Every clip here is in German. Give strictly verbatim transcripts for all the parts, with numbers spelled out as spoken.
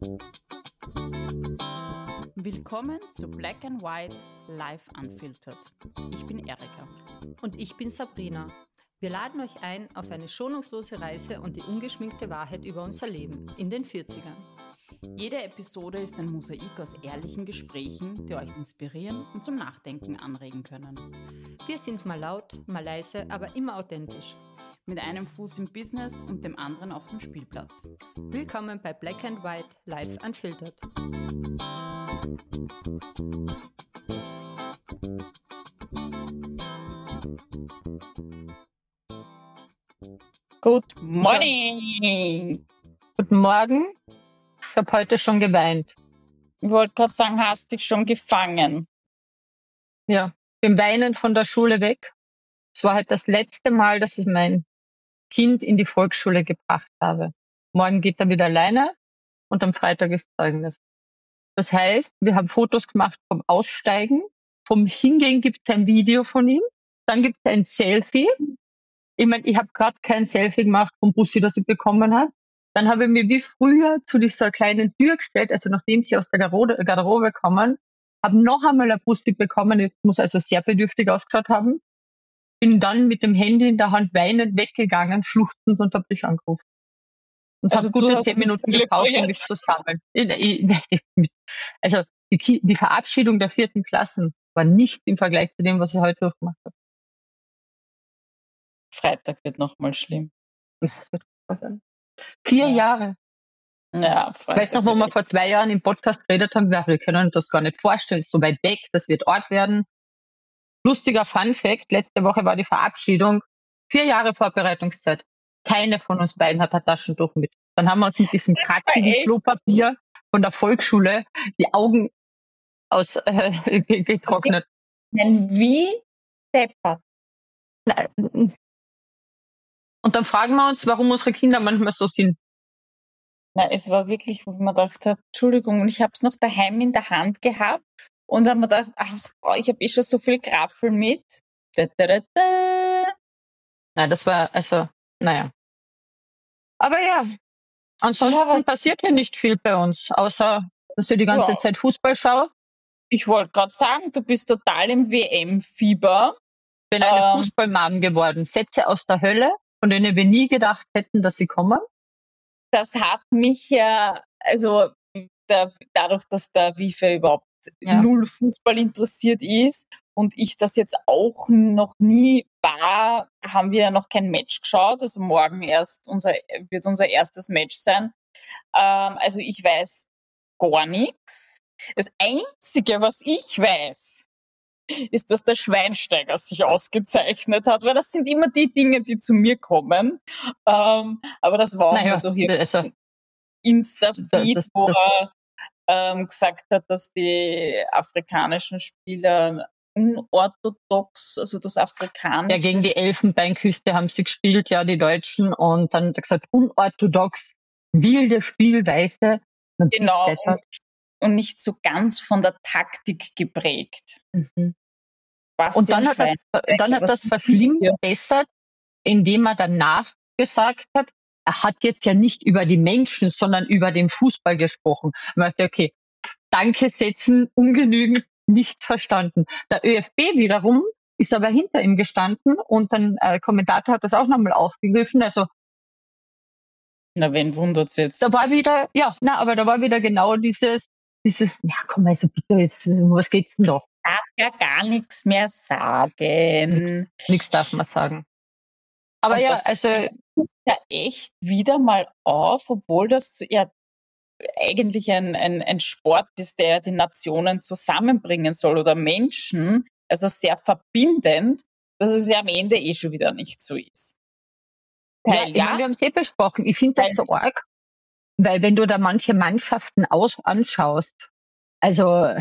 Willkommen zu Black and White Live Unfiltered. Ich bin Erika. Und ich bin Sabrina. Wir laden euch ein auf eine schonungslose Reise und die ungeschminkte Wahrheit über unser Leben in den vierzigern. Jede Episode ist ein Mosaik aus ehrlichen Gesprächen, die euch inspirieren und zum Nachdenken anregen können. Wir sind mal laut, mal leise, aber immer authentisch. Mit einem Fuß im Business und dem anderen auf dem Spielplatz. Willkommen bei Black and White Live Unfiltered. Good morning! Guten Morgen. Ich habe heute schon geweint. Ich wollte gerade sagen, hast dich schon gefangen? Ja, bin weinend von der Schule weg. Es war halt das letzte Mal, dass ich mein Kind in die Volksschule gebracht habe. Morgen geht er wieder alleine und am Freitag ist Zeugnis. Das heißt, wir haben Fotos gemacht vom Aussteigen, vom Hingehen gibt es ein Video von ihm, dann gibt es ein Selfie. Ich meine, ich habe gerade kein Selfie gemacht vom Bussi, das ich bekommen habe. Dann habe ich mir wie früher zu dieser kleinen Tür gestellt, also nachdem sie aus der Garderobe, Garderobe kommen, habe noch einmal ein Bussi bekommen, ich muss also sehr bedürftig ausgeschaut haben. Bin dann mit dem Handy in der Hand weinend weggegangen, schluchzend und habe dich angerufen. Und Also habe gute du hast zehn es Minuten gebraucht, um zelebriert. mich zu sammeln. Ich- ich- Also die, Ki- die Verabschiedung der vierten Klassen war nichts im Vergleich zu dem, was ich heute durchgemacht habe. Freitag wird nochmal schlimm. Das wird krass sein. Vier Ja. Jahre. Ja, Ich Freitag weiß noch, wo wird wir echt- vor zwei Jahren im Podcast geredet haben, wir können uns das gar nicht vorstellen, es ist so weit weg, das wird Ort werden. Lustiger Fun-Fact, letzte Woche war die Verabschiedung, vier Jahre Vorbereitungszeit. Keine von uns beiden hat ein Taschentuch mit. Dann haben wir uns mit diesem kratzigen echt? Klopapier von der Volksschule die Augen aus äh, ge- getrocknet. Nein, wie deppert. Und dann fragen wir uns, warum unsere Kinder manchmal so sind. Na, es war wirklich, wo ich mir gedacht habe, Entschuldigung, und ich habe es noch daheim in der Hand gehabt und habe mir gedacht, ach, boah, ich habe eh schon so viel Graffel mit. Da, da, da, da. Nein, das war, also, naja. Aber ja, ansonsten Ja, was- passiert ja nicht viel bei uns, außer, dass ich die ganze Ja. Zeit Fußball schaue. Ich wollte gerade sagen, du bist total im W M-Fieber. Bin eine Ähm. Fußballmam geworden. Sätze aus der Hölle, von denen wir nie gedacht hätten, dass sie kommen. Das hat mich ja, also da, dadurch, dass der Wife überhaupt Ja. null Fußball interessiert ist und ich das jetzt auch noch nie war, haben wir ja noch kein Match geschaut. Also morgen erst unser, wird unser erstes Match sein. Ähm, also ich weiß gar nichts. Das Einzige, was ich weiß, ist, dass der Schweinsteiger sich ausgezeichnet hat, weil das sind immer die Dinge, die zu mir kommen. Ähm, aber das war auch Naja, nur durch ihr also, Insta-Feed, das- wo das- er ähm, gesagt hat, dass die afrikanischen Spieler unorthodox, also das afrikanische... ja, gegen die Elfenbeinküste haben sie gespielt, ja, die Deutschen, und dann hat er gesagt, unorthodox, wilde Spielweise. Man ist Genau, und, deppert. und nicht so ganz von der Taktik geprägt. Mhm. Bastian Und dann hat das, Schweinsteiger, dann hat was das ist verschlimmbessert, indem er danach gesagt hat, er hat jetzt ja nicht über die Menschen, sondern über den Fußball gesprochen. Man dachte, okay, Danke setzen, ungenügend, nichts verstanden. Der ÖFB wiederum ist aber hinter ihm gestanden und ein äh, Kommentator hat das auch nochmal aufgegriffen. Also Na, wen wundert's jetzt? da war wieder, ja, na, aber da war wieder genau dieses, dieses, ja komm, also bitte, jetzt, was geht's denn doch? Darf ja gar nichts mehr sagen. Nichts darf man sagen. Aber Und ja, das also tut ja echt wieder mal auf, obwohl das ja eigentlich ein, ein, ein Sport ist, der die Nationen zusammenbringen soll oder Menschen, also sehr verbindend, dass es ja am Ende eh schon wieder nicht so ist. ja, Teil ich ja, meine, wir haben es eh besprochen. Ich finde das so arg, weil wenn du da manche Mannschaften aus anschaust, also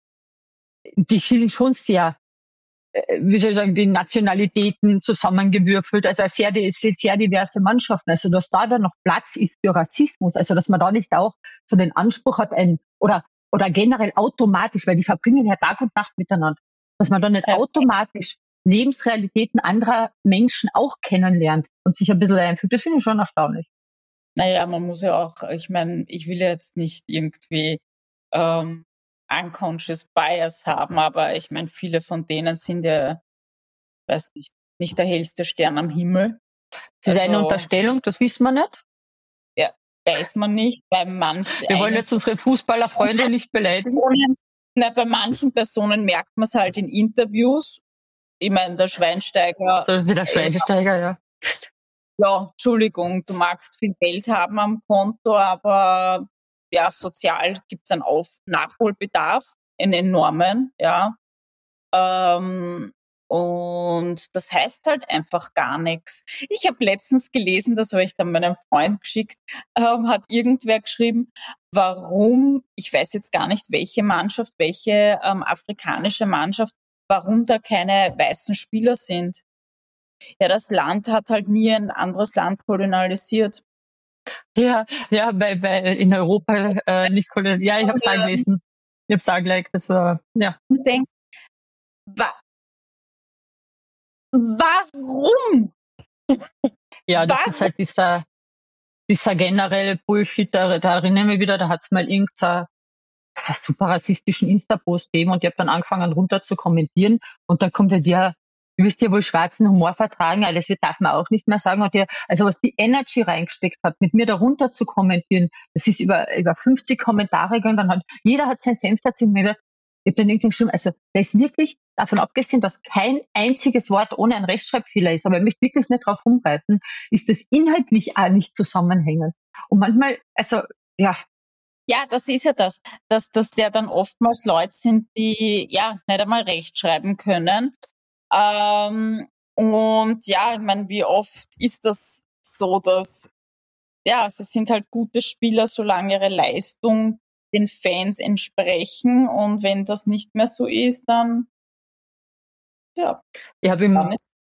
die sind schon sehr, äh, wie soll ich sagen, die Nationalitäten zusammengewürfelt, also eine sehr, die- sehr diverse Mannschaften. Also dass da dann noch Platz ist für Rassismus, also dass man da nicht auch so den Anspruch hat, ein oder oder generell automatisch, weil die verbringen ja Tag und Nacht miteinander, dass man da nicht Ja. automatisch Lebensrealitäten anderer Menschen auch kennenlernt und sich ein bisschen einfühlt. Das finde ich schon erstaunlich. Naja, man muss ja auch, ich meine, ich will jetzt nicht irgendwie ähm, unconscious bias haben, aber ich meine, viele von denen sind ja, weiß nicht, nicht der hellste Stern am Himmel. Das ist eine Also, Unterstellung, das wissen wir nicht. ja, weiß man nicht, bei manchen Wir wollen einen jetzt unsere Fußballerfreunde nicht beleidigen. Personen, na, bei manchen Personen merkt man es halt in Interviews. Ich meine, der Schweinsteiger, So wie der äh, Schweinsteiger, ja. ja, Entschuldigung, du magst viel Geld haben am Konto, aber ja, sozial gibt es einen Auf Nachholbedarf, einen enormen, ja. Ähm, und das heißt halt einfach gar nichts. Ich habe letztens gelesen, das habe ich dann meinem Freund geschickt, ähm, hat irgendwer geschrieben, warum, ich weiß jetzt gar nicht, welche Mannschaft, welche ähm, afrikanische Mannschaft, warum da keine weißen Spieler sind. Ja, das Land hat halt nie ein anderes Land kolonialisiert. Ja, ja, weil, weil in Europa äh, nicht kolonial. Ja, ich habe es auch Ähm, gelesen. Ich habe es auch gelesen. Das war, ja. und denk, wa warum? Ja, das ist Warum? halt dieser, dieser generelle Bullshit. Da, da erinnere ich mich wieder, da hat es mal irgendein super rassistischen Insta-Post gegeben und ich habe dann angefangen runter zu kommentieren und dann kommt halt ja, du wirst ja wohl schwarzen Humor vertragen, ja, das darf man auch nicht mehr sagen. Und ja, also was die Energy reingesteckt hat, mit mir da runter zu kommentieren, das ist über, über fünfzig Kommentare gegangen, dann hat, jeder hat seinen Senf dazu und mir gedacht, ich habe dann irgendwie geschrieben, also da ist wirklich, davon abgesehen, dass kein einziges Wort ohne einen Rechtschreibfehler ist, aber ich möchte wirklich nicht drauf rumreiten, ist das inhaltlich auch nicht zusammenhängend. Und manchmal, also ja, Ja, das ist ja das, dass, dass der dann oftmals Leute sind, die ja nicht einmal rechtschreiben können. Ähm, und ja, ich meine, wie oft ist das so, dass ja, sie sind halt gute Spieler, solange ihre Leistung den Fans entsprechen. Und wenn das nicht mehr so ist, dann ja, ich habe im dann ist.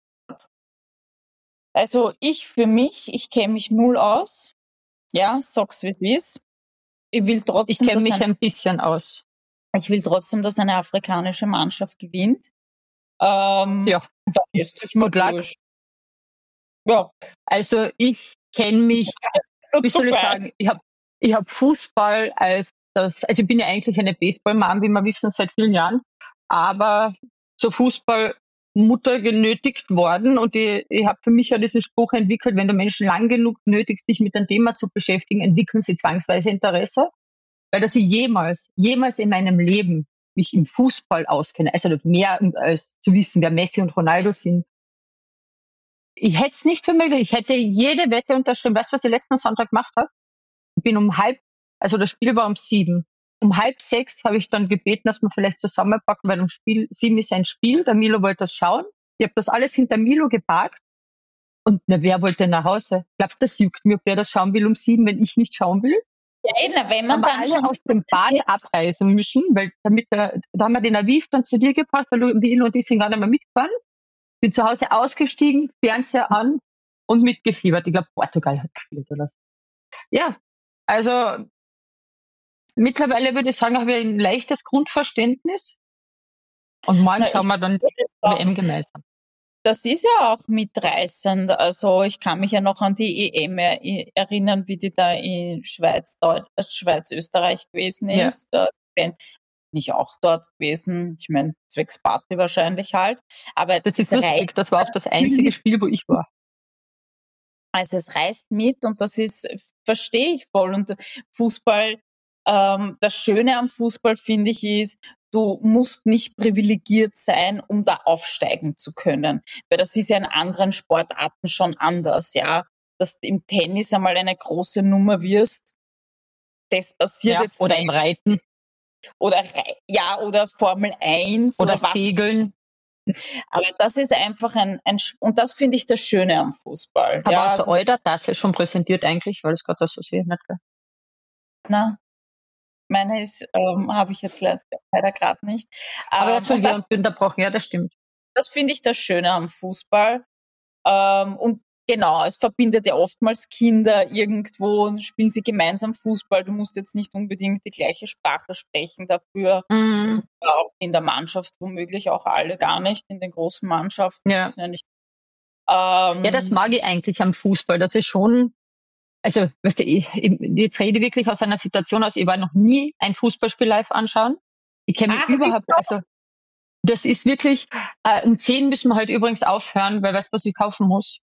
Also ich für mich, ich kenne mich null aus. Ja, sag's wie es ist. Ich will Ich trotzdem, kenne dass mich ein, ein bisschen aus. ich will trotzdem, dass eine afrikanische Mannschaft gewinnt. Ähm, Ja, da ist sich mir good luck. wurscht. Ja, Also ich kenne mich, ist wie dazu soll ich bei. sagen, ich habe ich hab Fußball als das, also ich bin ja eigentlich eine Baseballmom, wie wir wissen, seit vielen Jahren, aber zur Fußballmutter genötigt worden und ich, ich habe für mich ja diesen Spruch entwickelt, wenn du Menschen lang genug nötigst, sich mit einem Thema zu beschäftigen, entwickeln sie zwangsweise Interesse, weil dass ich jemals, jemals in meinem Leben mich im Fußball auskenne, also mehr als zu wissen, wer Messi und Ronaldo sind. Ich hätte es nicht für möglich. Ich hätte jede Wette unterschrieben. Weißt du, was ich letzten Sonntag gemacht habe? Ich bin um halb, also das Spiel war um sieben. Um halb sechs habe ich dann gebeten, dass wir vielleicht zusammenpacken, weil um Spiel sieben ist ein Spiel. Der Milo wollte das schauen. Ich habe das alles hinter Milo geparkt. Und na, wer wollte nach Hause? Glaubst du, das juckt mir, ob der das schauen will um sieben, wenn ich nicht schauen will? Ja, na, wenn Haben man wir dann alle schon aus dem Bad ist, abreisen müssen, weil damit der, da haben wir den Aviv dann zu dir gebracht, weil Milo und die sind gar nicht mehr mitgefahren. Bin zu Hause ausgestiegen, Fernseher an und mitgefiebert. Ich glaube, Portugal hat gespielt oder so. Ja, also mittlerweile würde ich sagen, habe ich ein leichtes Grundverständnis und morgen na, schauen ich wir dann würde W M sagen, gemeinsam. das ist ja auch mitreißend. Also ich kann mich ja noch an die E M er erinnern, wie die da in Schweiz, Deutsch, äh, Schweiz, Österreich gewesen Ja, ist. Da bin ich auch dort gewesen. Ich meine, zwecks Party wahrscheinlich halt. Aber das ist es reicht lustig. Das war auch das einzige natürlich. Spiel, wo ich war. Also es reißt mit und das ist, verstehe ich voll. Und Fußball, ähm, das Schöne am Fußball finde ich ist, du musst nicht privilegiert sein, um da aufsteigen zu können. Weil das ist ja in anderen Sportarten schon anders, ja. Dass du im Tennis einmal eine große Nummer wirst, das passiert Ja, jetzt oder im nicht. Reiten Oder Rei- ja, oder Formel eins oder oder was. Segeln. Aber das ist einfach ein, ein Sch- und das finde ich das Schöne am Fußball. Habe Ja, außer also das, Euder das schon präsentiert eigentlich, weil es gerade das so sehr nicht. Gell? na, meine ist, ähm, habe ich jetzt leider leider gerade nicht. Aber ja, Ähm, und Entschuldige, das, und bin unterbrochen. Ja, das stimmt. das finde ich das Schöne am Fußball. Ähm, und genau, es verbindet ja oftmals Kinder irgendwo und spielen sie gemeinsam Fußball. Du musst jetzt nicht unbedingt die gleiche Sprache sprechen dafür. Mhm. Tut ja auch in der Mannschaft womöglich auch alle gar nicht, in den großen Mannschaften. Ja. Ist ja nicht, Ja, das ähm, mag ich eigentlich am Fußball. Das ist schon also, weißt du, ich, ich, jetzt rede ich wirklich aus einer Situation aus, ich war noch nie ein Fußballspiel live anschauen. Ich kenne mich Ah, überhaupt, wieso? also das ist wirklich, äh, um zehn müssen wir heute übrigens aufhören, weil weißt du, was ich kaufen muss?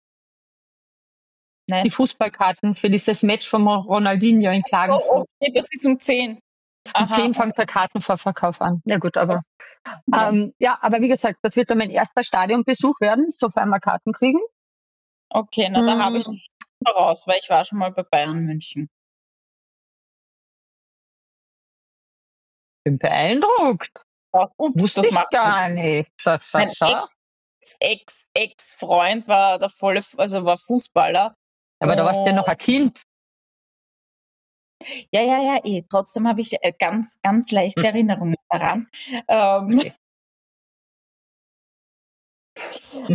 Die Nein. Fußballkarten für dieses Match von Ronaldinho in Ach so, Klagenfurt. okay, das ist um zehn. Um Aha, zehn okay. fängt der Kartenvorverkauf an. Ja gut, aber Ja. ähm, ja, aber wie gesagt, das wird dann mein erster Stadionbesuch werden, sofern wir Karten kriegen. Okay, na da habe ich Mm, dich voraus, weil ich war schon mal bei Bayern München. bin beeindruckt. Ach, ups, Wusste das ich macht nichts. gar nicht. Schau, schau, Mein schau. Ex, Ex, Ex-Freund war der volle, also war Fußballer. Aber da warst du ja noch Und ein Kind. ja, ja, ja, eh. Trotzdem habe ich äh, ganz, ganz leichte Hm, Erinnerungen daran. Ähm, okay. Hm,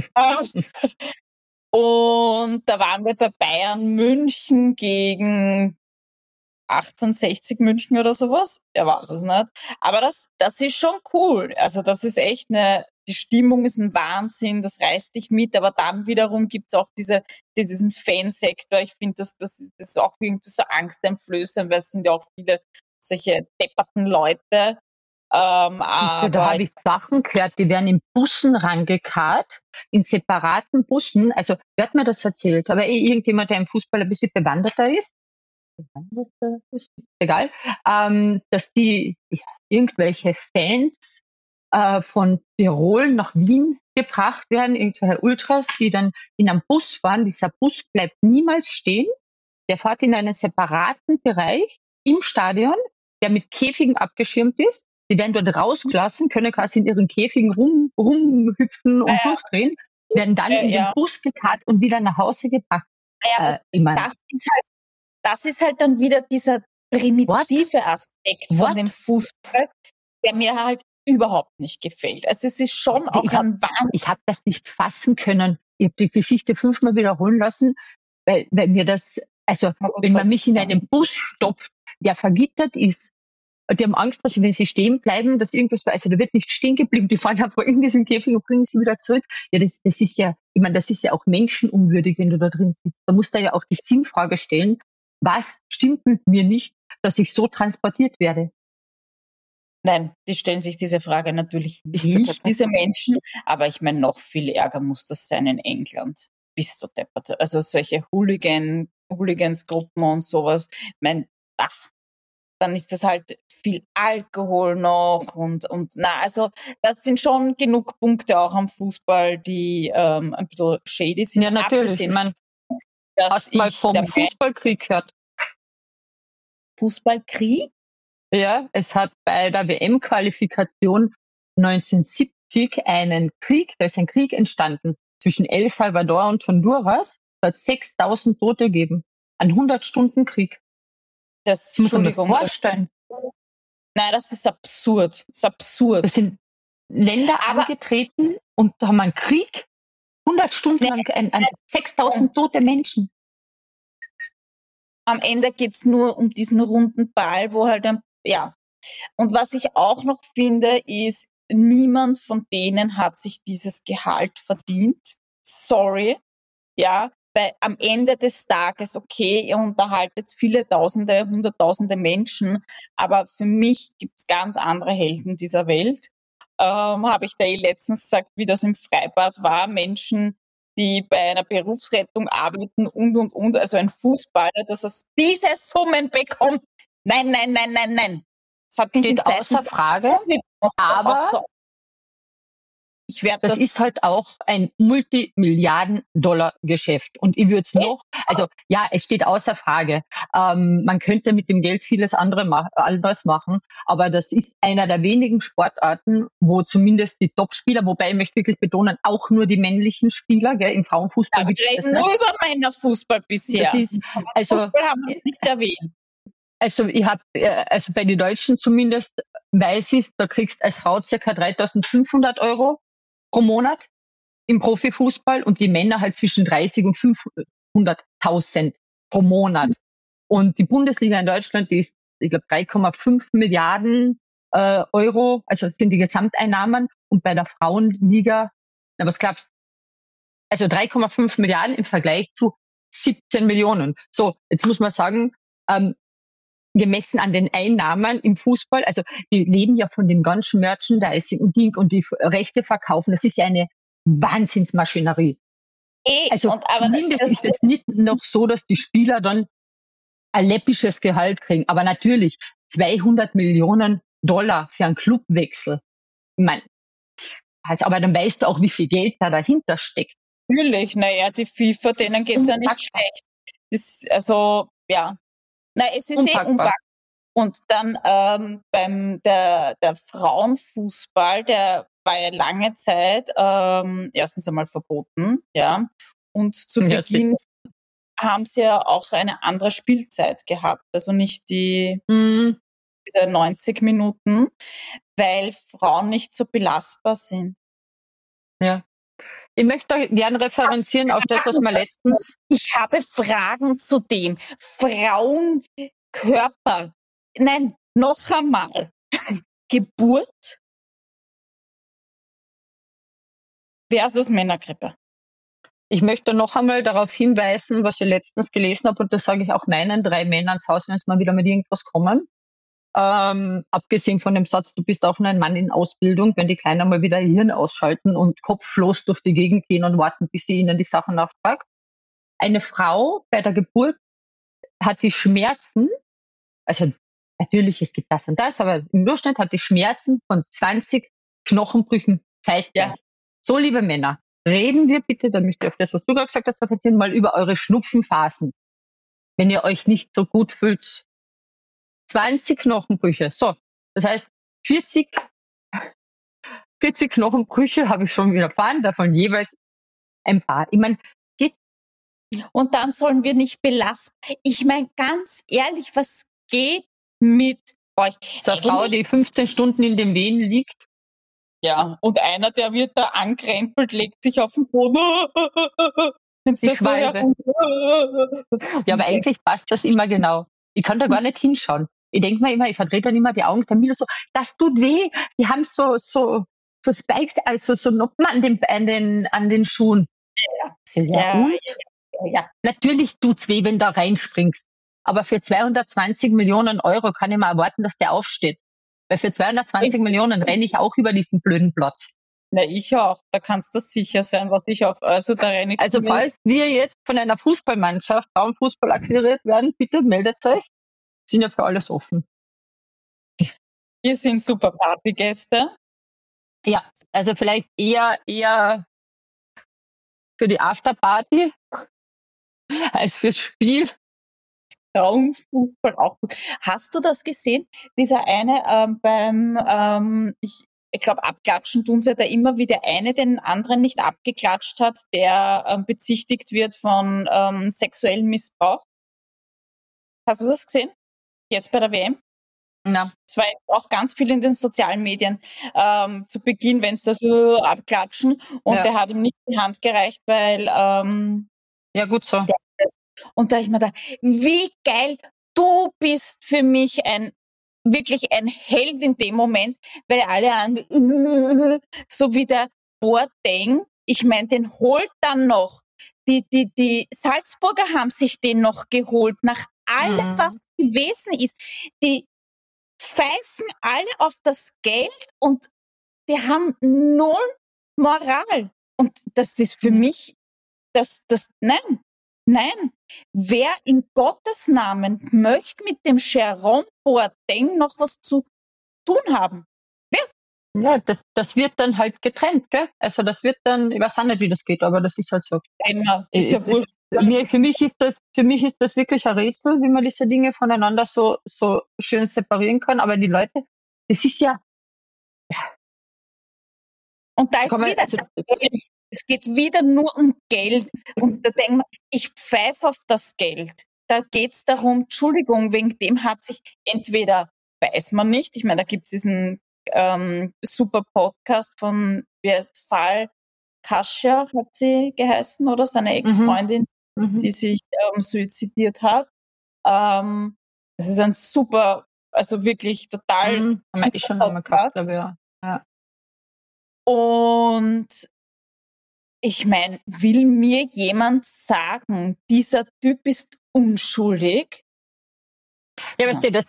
und da waren wir bei Bayern München gegen achtzehnhundertsechzig München oder sowas. Er weiß es nicht. Aber das, das ist schon cool. Also das ist echt eine, die Stimmung ist ein Wahnsinn, das reißt dich mit, aber dann wiederum gibt's auch diese, diesen Fansektor. Ich finde, das, das, das ist auch irgendwie so angsteinflößend, weil es sind ja auch viele solche depperten Leute. Ähm, bitte, da aber habe ich Sachen gehört, die werden in Bussen rangekarrt, in separaten Bussen. Also, wer hat mir das erzählt? Aber eh irgendjemand, der im Fußball ein bisschen bewanderter ist, bewanderter ist, egal, ähm, dass die ja, irgendwelche Fans äh, von Tirol nach Wien gebracht werden, irgendwelche Ultras, die dann in einem Bus fahren. Dieser Bus bleibt niemals stehen. Der fährt in einen separaten Bereich im Stadion, der mit Käfigen abgeschirmt ist. Die werden dort rausgelassen, können quasi in ihren Käfigen rum, rumhüpfen und durchdrehen, werden dann äh, in den ja, Bus gekarrt und wieder nach Hause gebracht. ja, aber Äh, ich meine, das ist halt, das ist halt dann wieder dieser what? primitive Aspekt von dem What? Fußball, der mir halt überhaupt nicht gefällt. Also es ist schon auch Ich habe ein Wahnsinn. ich hab das nicht fassen können. Ich habe die Geschichte fünfmal wiederholen lassen, weil, weil mir das, also wenn man mich in einen Bus stopft, der vergittert ist, und die haben Angst, dass wenn sie stehen bleiben, dass irgendwas, also da wird nicht stehen geblieben, die fahren einfach in diesen Käfig und bringen sie wieder zurück. Ja, das, das ist ja, ich meine, das ist ja auch menschenunwürdig, wenn du da drin sitzt. Da musst du ja auch die Sinnfrage stellen, was stimmt mit mir nicht, dass ich so transportiert werde? Nein, die stellen sich diese Frage natürlich Bist du nicht, deppert? diese Menschen. Aber ich meine, noch viel ärger muss das sein in England. Bist du deppert. Also solche Hooligan, Hooligans-Gruppen und sowas. Ich meine, ach, dann ist das halt viel Alkohol noch und, und na, also das sind schon genug Punkte auch am Fußball, die ähm, ein bisschen shady sind, Ja, natürlich. Ich abgesehen, meine, dass hast mal ich der vom Meinung, Fußballkrieg gehört. Fußballkrieg, Ja, es hat bei der W M-Qualifikation neunzehnhundertsiebzig einen Krieg, da ist ein Krieg entstanden zwischen El Salvador und Honduras. Da hat es sechstausend Tote gegeben. Ein hundert-Stunden-Krieg. das, Das muss man mir Entschuldigung, das, vorstellen. nein, das ist absurd, das ist Da absurd. sind Länder Aber angetreten und da haben wir einen Krieg, hundert Stunden ne, lang, ein, ein sechstausend tote Menschen. am Ende geht's nur um diesen runden Ball, wo halt ein, ja. Und was ich auch noch finde, ist, niemand von denen hat sich dieses Gehalt verdient. Sorry. Ja, weil am Ende des Tages, okay, ihr unterhaltet viele Tausende, Hunderttausende Menschen, aber für mich gibt's ganz andere Helden dieser Welt. Ähm, habe ich da eh letztens gesagt, wie das im Freibad war. Menschen, die bei einer Berufsrettung arbeiten und, und, und. Also ein Fußballer, dass er diese Summen bekommt. Nein, nein, nein, nein, nein. Das hat mich in Steht Zeiten außer Frage, auch aber so. Ich werde das das. ist halt auch ein Multimilliarden-Dollar-Geschäft. Und ich würde es noch, also ja, es steht außer Frage. Ähm, man könnte mit dem Geld vieles andere ma anderes machen, aber das ist einer der wenigen Sportarten, wo zumindest die Top-Spieler, wobei ich möchte wirklich betonen, auch nur die männlichen Spieler, gell, im Ja, Frauenfußball gibt wir es das reden nicht. nur über Männerfußball Das bisher. ist, also Fußball haben wir nicht erwähnt. Also ich habe, also bei den Deutschen zumindest weiß ich, da kriegst als Frau circa dreitausendfünfhundert Euro pro Monat im Profifußball und die Männer halt zwischen dreißig und fünfhunderttausend pro Monat. Und die Bundesliga in Deutschland, die ist, ich glaube, drei Komma fünf Milliarden äh, Euro, also das sind die Gesamteinnahmen. Und bei der Frauenliga, na was glaubst du, also drei Komma fünf Milliarden im Vergleich zu siebzehn Millionen. So, jetzt muss man sagen, ähm, gemessen an den Einnahmen im Fußball, also die leben ja von dem ganzen Merchandising und Ding und die F- Rechte verkaufen. Das ist ja eine Wahnsinnsmaschinerie. Eh, Also und aber zumindest das, ist es nicht noch so, dass die Spieler dann ein läppisches Gehalt kriegen. Aber natürlich zweihundert Millionen Dollar für einen Clubwechsel. Ich meine, also, aber dann weißt du auch, wie viel Geld da dahinter steckt. natürlich, naja, die FIFA, Das ist denen geht's ja nicht unpackbar. schlecht. Das, also, ja. Na, es ist eh Unpackbar. unpackbar. Und dann ähm, beim der, der Frauenfußball, der war ja lange Zeit ähm, erstens einmal verboten, ja. Und zu Ja, Beginn sicher. haben sie ja auch eine andere Spielzeit gehabt, also nicht die Mm, diese neunzig Minuten, weil Frauen nicht so belastbar sind. ja. Ich möchte gerne referenzieren auf das, was wir letztens. Ich habe Fragen zu dem. Frauenkörper. Nein, noch einmal. Geburt versus Männergrippe. Ich möchte noch einmal darauf hinweisen, was ich letztens gelesen habe, und das sage ich auch meinen drei Männern ins Haus, wenn sie mal wieder mit irgendwas kommen. Ähm, abgesehen von dem Satz, du bist auch nur ein Mann in Ausbildung, wenn die Kleinen mal wieder ihr Hirn ausschalten und kopflos durch die Gegend gehen und warten, bis sie ihnen die Sachen nachfragt. Eine Frau bei der Geburt hat die Schmerzen, also natürlich, es gibt das und das, aber im Durchschnitt hat die Schmerzen von zwanzig Knochenbrüchen zeitgleich. Ja. So, liebe Männer, reden wir bitte, da möchte ich auf das, was du gerade gesagt hast, reflektieren, mal über eure Schnupfenphasen, wenn ihr euch nicht so gut fühlt. zwanzig Knochenbrüche. So, das heißt, vierzig, vierzig Knochenbrüche habe ich schon wieder erfahren, davon jeweils ein paar. Ich meine, geht. Und dann sollen wir nicht belasten. Ich meine, ganz ehrlich, was geht mit euch? So eine Frau, die fünfzehn Stunden in den Wehen liegt. Ja, und einer, der wird da ankrempelt, legt sich auf den Boden. Wenn's Die da so Schwalbe. herum. Ja, aber eigentlich passt das immer genau. Ich kann da gar nicht hinschauen. Ich denke mir immer, ich verdrehe dann immer die Augen, der Milo so, das tut weh. Die haben so, so, so Spikes, also so Noppen an den, an den, an den Schuhen. Ja, Ja, ja, und? ja, ja. Natürlich tut's weh, wenn du da reinspringst. Aber für zweihundertzwanzig Millionen Euro kann ich mal erwarten, dass der aufsteht. Weil für zweihundertzwanzig Millionen renne ich auch über diesen blöden Platz. Na, ich auch. Da kannst du sicher sein, was ich auf. Also da renne ich Also falls wir jetzt von einer Fußballmannschaft Frauenfußball akquiriert werden, bitte meldet euch. Sind ja für alles offen. Wir sind super Partygäste. Ja, also vielleicht eher, eher für die Afterparty als fürs Spiel. Frauenfußball auch gut. Hast du das gesehen? Dieser eine ähm, beim, ähm, ich, ich glaube, abklatschen tun sie da immer, wie der eine den anderen nicht abgeklatscht hat, der ähm, bezichtigt wird von ähm, sexuellem Missbrauch. Hast du das gesehen? Jetzt bei der W M? Na, Es war jetzt auch ganz viel in den sozialen Medien ähm, zu Beginn, wenn es da so abklatschen. Und ja. der hat ihm nicht die Hand gereicht, weil ähm, Ja, gut so. der, und da ich mir da, wie geil, du bist für mich ein wirklich ein Held in dem Moment, weil alle anderen, so wie der Boateng, ich meine, den holt dann noch. Die, die, die Salzburger haben sich den noch geholt, nach allem, Mhm. was gewesen ist. Die pfeifen alle auf das Geld und die haben null Moral. Und das ist für Mhm. mich, das, das, nein, nein. Wer in Gottes Namen möchte mit dem Jerome Boateng noch was zu tun haben? Ja, das, das wird dann halt getrennt, gell? Also das wird dann, ich weiß auch nicht, wie das geht, aber das ist halt so. Immer, ist ja Es wurscht. ist, mir, für mich ist das, für mich ist das wirklich ein Rätsel, wie man diese Dinge voneinander so, so schön separieren kann. Aber die Leute, das ist ja, Und da ist kann man, wieder, also, es geht wieder nur um Geld. Und da denkt man, ich pfeife auf das Geld. Da geht's darum, Entschuldigung, wegen dem hat sich entweder, weiß man nicht, ich meine, da gibt's diesen ähm, super Podcast von wer ist, Fall Kasia hat sie geheißen, oder seine Ex-Freundin, mhm. die sich ähm, suizidiert hat. Ähm, das ist ein super, also wirklich total Mhm. Haben wir eh schon einmal gehabt, Podcast. glaube ich, ja. Ja. Und ich meine, will mir jemand sagen, dieser Typ ist unschuldig? Ja, weißt Na. du, das,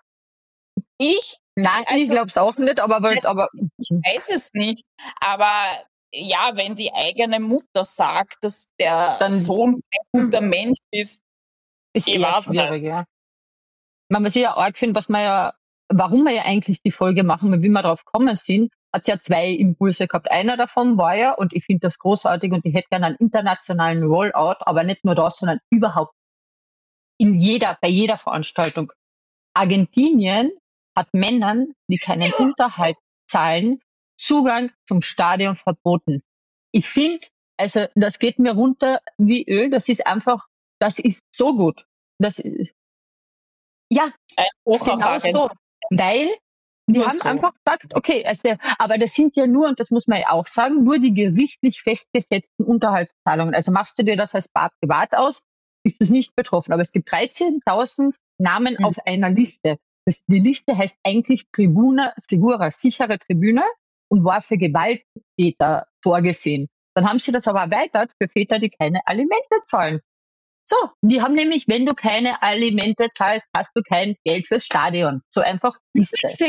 Ich, nein, ich also glaube es auch nicht, aber, aber, aber ich weiß es nicht, aber ja, wenn die eigene Mutter sagt, dass der dann Sohn kein guter Mensch ist, ist ich eher weiß nicht. schwierig, ja. Man, was ich ja arg finde, was man ja, warum wir ja eigentlich die Folge machen, wie wir drauf gekommen sind, hat ja zwei Impulse gehabt. Einer davon war ja, und ich finde das großartig und ich hätte gerne einen internationalen Rollout, aber nicht nur das, sondern überhaupt in jeder, bei jeder Veranstaltung. Argentinien hat Männern, die keinen Unterhalt zahlen, Zugang zum Stadion verboten. Ich finde, also das geht mir runter wie Öl. Das ist einfach, das ist so gut. Das ist, ja, Ein Hoch auf genau Argentinien, so. Weil die nur haben so. einfach gesagt, okay, also, aber das sind ja nur, und das muss man ja auch sagen, nur die gerichtlich festgesetzten Unterhaltszahlungen. Also machst du dir das als Bar privat aus, ist das nicht betroffen. Aber es gibt dreizehntausend Namen Mhm. auf einer Liste. Das, die Liste heißt eigentlich Tribuna Segura, sichere Tribüne, und war für Gewalttäter vorgesehen. Dann haben sie das aber erweitert für Väter, die keine Alimente zahlen. So, die haben nämlich, wenn du keine Alimente zahlst, hast du kein Geld fürs Stadion. So einfach ist es. Richtig,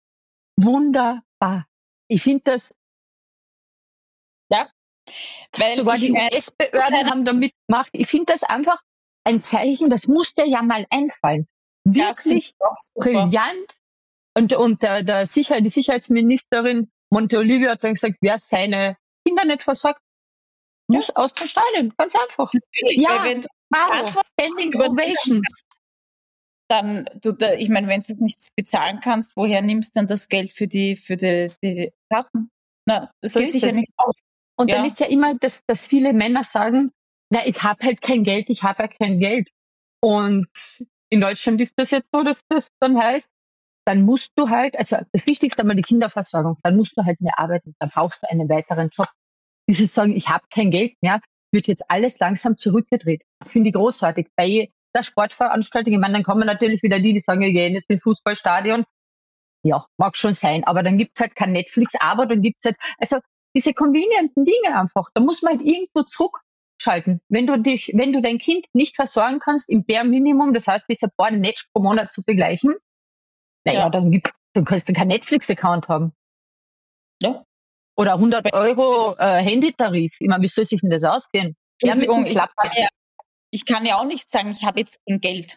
Wunderbar. Ich finde das, ja, weil sogar ich die meine, U S-Behörden haben da mitgemacht. Ich finde das einfach ein Zeichen, das muss dir ja mal einfallen. das finde Wirklich ich auch super. brillant. Und, und der, der Sicher, die Sicherheitsministerin Monte Olivia hat dann gesagt, wer seine Kinder nicht versorgt, Ja, muss aus dem Stadion. Ganz einfach. natürlich, weil Ja, wenn du wow, Verantwortung Standing übernimmst, Ovations. dann, du, da, ich meine, wenn du es nicht bezahlen kannst, woher nimmst du dann das Geld für die, für die, die Karten? Na, das So geht ist sich ja es. nicht aus. Und dann Ja, ist ja immer, dass, dass viele Männer sagen, na, ich habe halt kein Geld, ich habe ja kein Geld. Und in Deutschland ist das jetzt so, dass das dann heißt, dann musst du halt, also das Wichtigste einmal die Kinderversorgung, dann musst du halt mehr arbeiten, dann brauchst du einen weiteren Job. Dieses Sagen, ich habe kein Geld mehr, wird jetzt alles langsam zurückgedreht. Finde ich großartig. Bei der Sportveranstaltung, ich meine, dann kommen natürlich wieder die, die sagen, wir gehen jetzt ins Fußballstadion. Ja, mag schon sein, aber dann gibt's halt kein Netflix, aber dann gibt's halt, also diese convenienten Dinge einfach. Da muss man halt irgendwo zurückschalten. Wenn du dich, wenn du dein Kind nicht versorgen kannst im Bare Minimum, das heißt, diese paar Netz pro Monat zu begleichen, naja, ja, dann gibt's, dann kannst du keinen Netflix-Account haben. ja. Oder hundert Euro äh, Handytarif. Ich meine, wie soll sich denn das ausgehen? Ja, mit Entschuldigung, dem ich kann Klappe. ja, ich kann ja auch nicht sagen, ich habe jetzt kein Geld.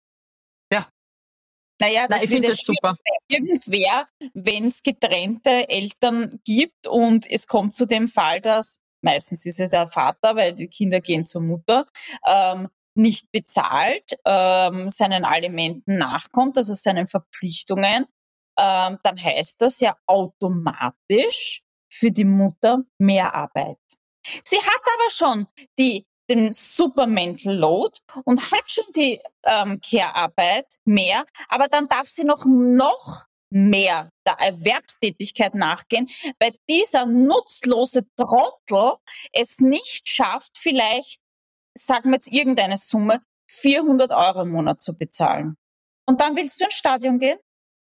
Ja, Naja, nein, das ich wird finde ja das schwierig. super. Irgendwer, wenn es getrennte Eltern gibt und es kommt zu dem Fall, dass meistens ist es der Vater, weil die Kinder gehen zur Mutter, ähm, nicht bezahlt, ähm, seinen Alimenten nachkommt, also seinen Verpflichtungen, ähm, dann heißt das ja automatisch für die Mutter mehr Arbeit. Sie hat aber schon die, den super Mental Load und hat schon die ähm, Care-Arbeit mehr, aber dann darf sie noch, noch mehr der Erwerbstätigkeit nachgehen, weil dieser nutzlose Trottel es nicht schafft, vielleicht, sagen wir jetzt irgendeine Summe, vierhundert Euro im Monat zu bezahlen. Und dann willst du ins Stadion gehen?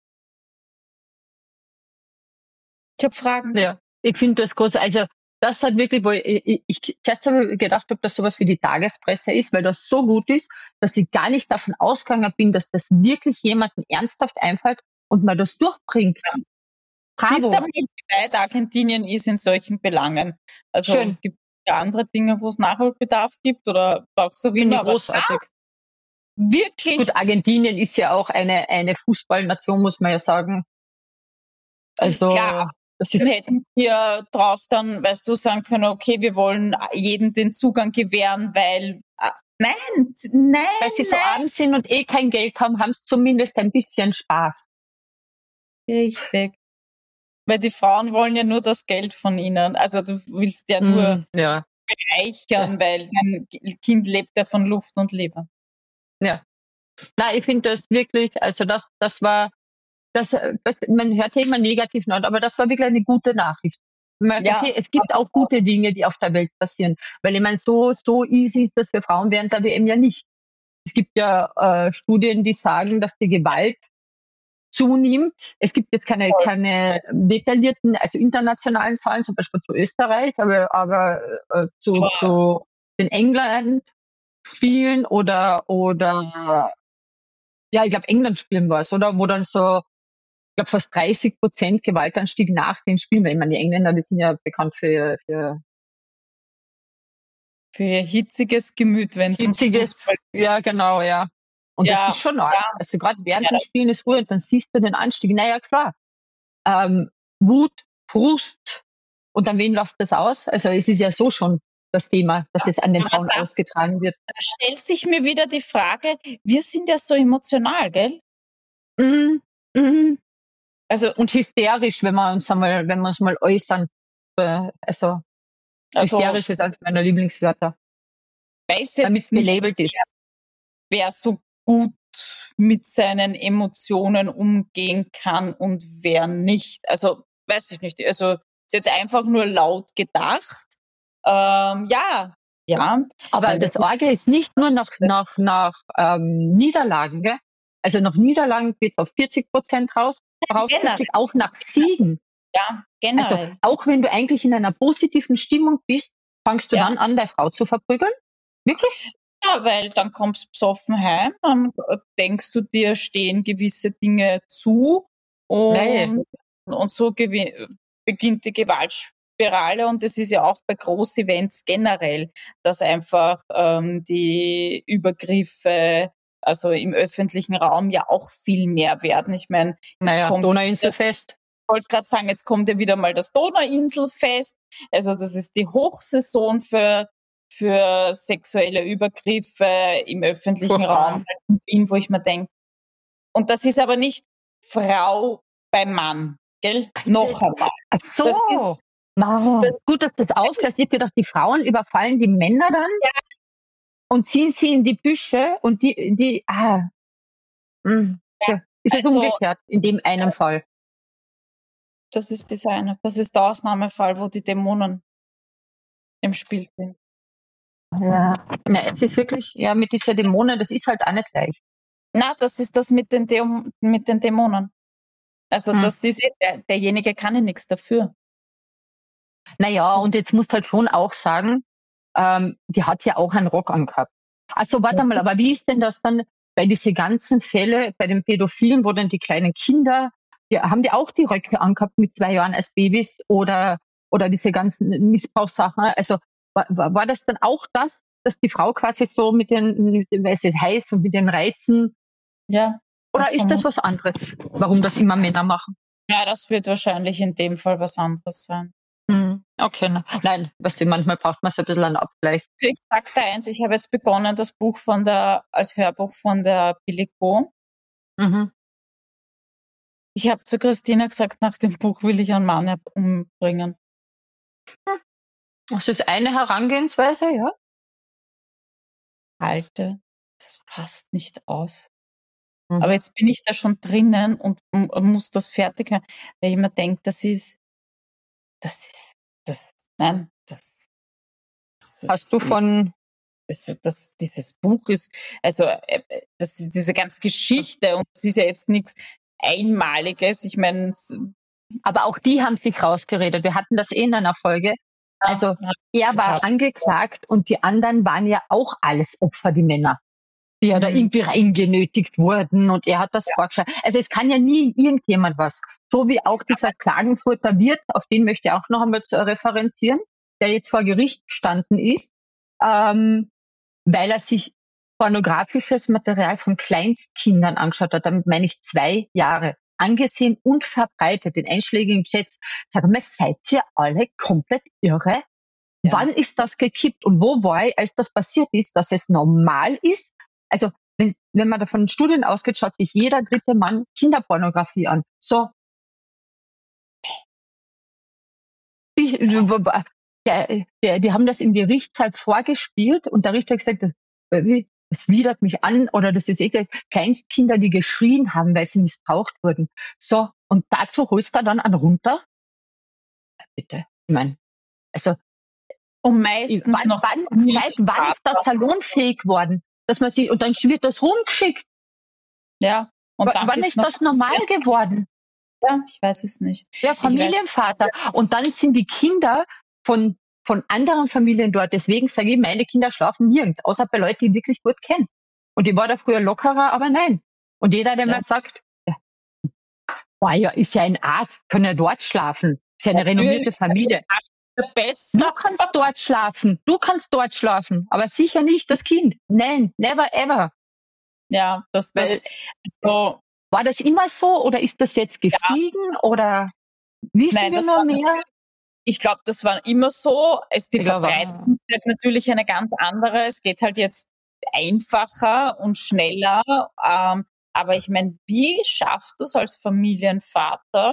Ich habe Fragen. Ja, ich finde das groß. Also das hat wirklich, wo ich, ich, ich zuerst habe ich gedacht, ob das sowas wie die Tagespresse ist, weil das so gut ist, dass ich gar nicht davon ausgegangen bin, dass das wirklich jemandem ernsthaft einfällt und man das durchbringt. Siehst Bravo, du mal, wie weit Argentinien ist in solchen Belangen. Also schön, gibt es ja andere Dinge, wo es Nachholbedarf gibt oder was auch finde immer, ich aber großartig. wirklich, Gut, Argentinien ist ja auch eine, eine Fußballnation, muss man ja sagen. klar, Also das ist, hätten wir drauf dann, weißt du, sagen können, okay, wir wollen jedem den Zugang gewähren, weil, ah, nein, nein, weil sie so nein, arm sind und eh kein Geld haben, haben sie zumindest ein bisschen Spaß. richtig. Weil die Frauen wollen ja nur das Geld von ihnen. Also du willst ja nur Mm, ja, ja, bereichern, weil dein Kind lebt ja von Luft und Leber. ja. Nein, ich finde das wirklich, also das, das war, das, äh, das, man hört ja immer negativ laut, aber das war wirklich eine gute Nachricht. Man merkt, Ja, okay, es gibt auch gute Dinge, die auf der Welt passieren. Weil ich meine, so, so easy ist das für Frauen während der W M ja nicht. Es gibt ja äh, Studien, die sagen, dass die Gewalt zunimmt. Es gibt jetzt keine, Voll. keine detaillierten, also internationalen Zahlen, zum Beispiel zu Österreich, aber, aber äh, zu, Aber zu den England-Spielen oder, oder ja, ich glaube, England-Spielen war es, oder? Wo dann so, ich glaube, fast dreißig Prozent Gewaltanstieg nach den Spielen, weil ich meine, die Engländer, die sind ja bekannt für, für für ihr hitziges Gemüt, wenn es ums hitziges, Fußball geht. ja, genau, ja. Und das ist Ja, schon arg. ja, Also gerade ja, während den das, Spielen ist Ruhe und dann siehst du den Anstieg. Naja, klar. Ähm, Wut, Frust und an wen lässt das aus? Also es ist ja so schon das Thema, dass es an den aber Frauen da, ausgetragen wird. da stellt sich mir wieder die Frage, wir sind ja so emotional, gell? Mhm. Mhm. Also, Und hysterisch, wenn wir uns einmal, wenn wir uns mal äußern. Äh, Also also hysterisch ist eines meiner Lieblingswörter, weiß damit es jetzt nicht, gelabelt ist. wer so gut mit seinen Emotionen umgehen kann und wer nicht. Also, weiß ich nicht. Also, ist jetzt einfach nur laut gedacht. Ähm, ja, ja. Aber Nein, das das ist Orge ist nicht nur nach, das nach, nach ähm, Niederlagen, gell? Also nach Niederlagen geht es auf vierzig Prozent raus, generell, raufkräftig, auch nach Siegen. ja, Also generell. auch wenn du eigentlich in einer positiven Stimmung bist, fangst du Ja. dann an, deine Frau zu verprügeln? Wirklich? Ja, weil dann kommst du besoffen heim, dann äh, denkst du dir, stehen gewisse Dinge zu Nee. und, und so gewi- beginnt die Gewaltspirale und das ist ja auch bei Großevents generell, dass einfach ähm, die Übergriffe, also im öffentlichen Raum ja auch viel mehr werden. Ich meine, jetzt Naja, kommt, ich Donauinselfest. wollte gerade sagen, jetzt kommt ja wieder mal das Donauinselfest. Also das ist die Hochsaison für für sexuelle Übergriffe im öffentlichen Furchtbar. Raum in Wien, wo ich mir denke, und das ist aber nicht Frau beim Mann, gell? Noch einmal. Ach Das ist, so. Wow. das, Gut, dass das aufklärst. Ich hab gedacht, die Frauen überfallen die Männer dann ja, und ziehen sie in die Büsche und die, die, ah, mh. ja, Ja. Ist es also, umgekehrt in dem einen Fall? das ist das eine. Das ist der Ausnahmefall, wo die Dämonen im Spiel sind. Ja. Na, es ist wirklich, ja, mit dieser Dämonen, das ist halt auch nicht leicht. Na, das ist das mit den, Däm mit den Dämonen. Also, Hm. das ist, der, derjenige kann ja nichts dafür. Naja, und jetzt musst halt schon auch sagen, ähm, die hat ja auch einen Rock angehabt. Also warte mal, aber wie ist denn das dann bei diese ganzen Fälle, bei den Pädophilen, wo dann die kleinen Kinder, die, haben die auch die Röcke angehabt mit zwei Jahren als Babys oder, oder diese ganzen Missbrauchssachen? Also war, war war das dann auch das, dass die Frau quasi so mit den, mit dem, weil es ist heiß und mit den Reizen, Ja, oder ist das vermutlich. was anderes, warum das immer Männer machen? Ja, das wird wahrscheinlich in dem Fall was anderes sein. Hm, okay, na, nein, was die manchmal braucht man so ein bisschen einen Abgleich. Ich sag da eins, ich habe jetzt begonnen, das Buch von der, als Hörbuch von der Billy Co. Mhm. Ich habe zu Christina gesagt, nach dem Buch will ich einen Mann umbringen. Das ist eine Herangehensweise, ja. Halte, das fasst nicht aus. Mhm. Aber jetzt bin ich da schon drinnen und m- muss das fertig haben, weil ich mir denke, das ist, das ist, das, nein, das, das Hast du ist, von, das, das, dieses Buch ist, also äh, äh, das ist diese ganze Geschichte und es ist ja jetzt nichts Einmaliges. Ich meine, es- aber auch die haben sich rausgeredet. Wir hatten das eh in einer Folge. Also ja, er war gehabt. angeklagt und die anderen waren ja auch alles Opfer, die Männer, die ja da Mhm. irgendwie reingenötigt wurden und er hat das vorgeschlagen. Also es kann ja nie irgendjemand was. So wie auch dieser Klagenfurter Wirt, auf den möchte ich auch noch einmal zu referenzieren, der jetzt vor Gericht gestanden ist, ähm, weil er sich pornografisches Material von Kleinstkindern angeschaut hat. Damit meine ich zwei Jahre. Angesehen und verbreitet in einschlägigen Chats. Sag mal, seid ihr alle komplett irre? Ja. Wann ist das gekippt und wo war ich, als das passiert ist, dass es normal ist? Also, wenn, wenn man da von Studien ausgeht, schaut sich jeder dritte Mann Kinderpornografie an. So. Ich, der, der, die haben das im Gerichtssaal vorgespielt und der Richter hat gesagt, das, das widert mich an oder das ist ekel. Kleinstkinder, die geschrien haben, weil sie missbraucht wurden. So, und dazu holst du dann einen runter? Bitte. Ich meine, also Und meistens wann, noch wann, nie seit wann ist das salonfähig worden? Dass man sie, und dann wird das rumgeschickt. Ja, Und dann Wann bist ist noch, das normal geworden? ja, ich weiß es nicht. Der Ich weiß, Familienvater. Und dann sind die Kinder von, von anderen Familien dort. Deswegen sage ich, meine Kinder schlafen nirgends, außer bei Leuten, die ich wirklich gut kenne. Und ich war da früher lockerer, aber nein. Und jeder, der ja, mir sagt, ja, boah, ja, ist ja ein Arzt, kann ja dort schlafen. Ist ja eine renommierte natürlich Familie. Du besser. kannst dort schlafen. Du kannst dort schlafen. Aber sicher nicht das Kind. Nein, never ever. Ja, das, das, Weil, so, war das immer so oder ist das jetzt ja, gestiegen oder wissen nein, wir das nur war, mehr? ich glaube, das war immer so. Es, die Ich glaube, ah, Verbreitung ist halt natürlich eine ganz andere. Es geht halt jetzt einfacher und schneller. Ähm, aber ich meine, wie schaffst du es als Familienvater?